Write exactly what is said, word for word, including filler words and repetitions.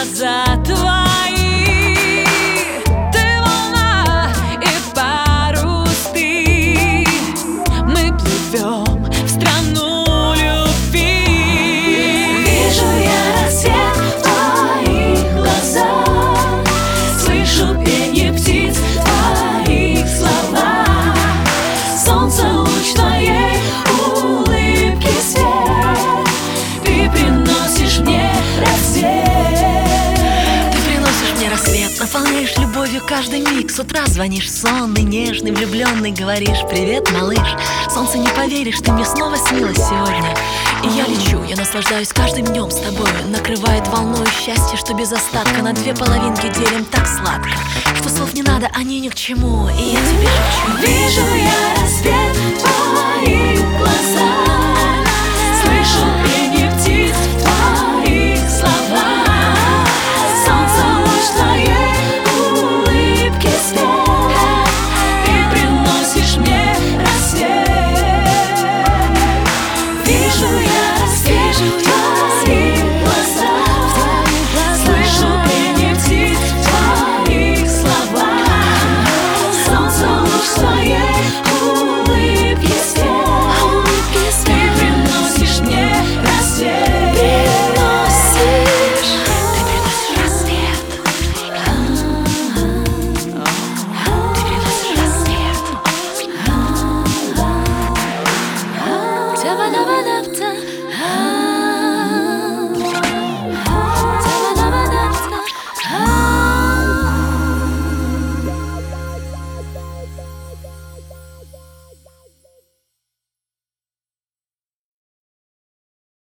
глаза твои. Ты волна и парус ты. Мы плывем в страну любви. Вижу я рассвет в твоих глазах, слышу пение птиц в твоих словах. Солнце луч твоей улыбки свет, ты приносишь мне рассвет. Ты приносишь мне рассвет, наполняешь любовью каждый миг. С утра звонишь сонный, нежный, влюбленный, говоришь: привет, малыш. Солнце, не поверишь, ты мне снова снилась сегодня. И я лечу, я наслаждаюсь каждым днем с тобой. Накрывает волной счастье, что без остатка. На две половинки делим так сладко, что слов не надо, они ни к чему. И я тебе шепчу: Вижу я рассвет в твоих глазах, слышу пение